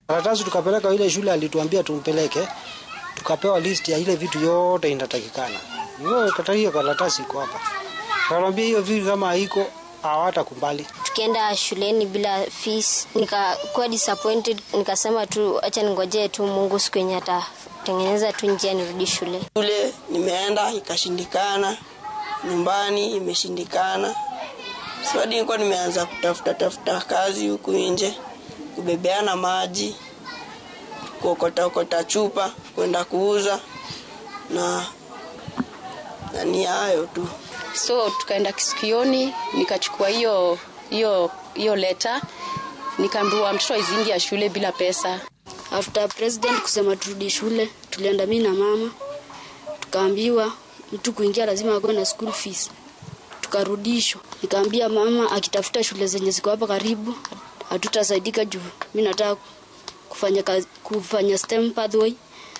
Karatasi tukapeleka ile shule alituambia tumpeleke. Tukapewa list ya ile vitu yote inatakikana. Hiyo karatasi iko hapa. Kaambia hiyo vitu kama haiko hawatakubali. Tukienda shuleni bila fees, nikakuwa disappointed, nikasema tu acha ningoje tu Mungu siku yenye atatengeneza tu njia nirudi shule. Shule nimeenda ikashindikana, nyumbani imeshindikana. Sasa nilikuwa nimeanza kutafuta kazi huku nje, kubebeana maji, kuokota chupa, kwenda kuuza na ni hayo tu. So tukaenda Kisikioni, nikachukua hiyo letter, nikaambiwa mtoto izingia shule bila pesa. After president kusema turudi shule, tulienda mimi na mama. Tukaambiwa mtu kuingia lazima awe na school fees. Tukarudishwa. Nikaambia mama akitafuta shule zenye ziko hapa karibu, hatutasaidika juu mimi nataka kufanya STEM pathway.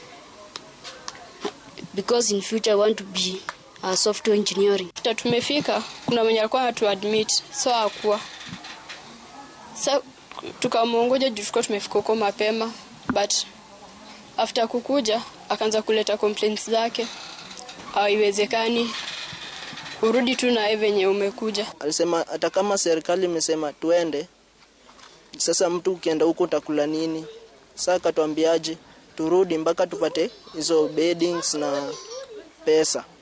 Because in future I want to be a software engineering. Tumefika, kuna mwenye alikuwa atuadmit, so hakuwa. So tukamuongoja juu tulikuwa tumefika huko mapema, but after kukuja akaanza kuleta complaints zake. Haiwezekani urudi tu na venye umekuja. Alisema hata kama serikali imesema tuende, sasa mtu ukienda huko utakula nini? Sasa akatuambiaje turudi mpaka tupate hizo beddings na pesa.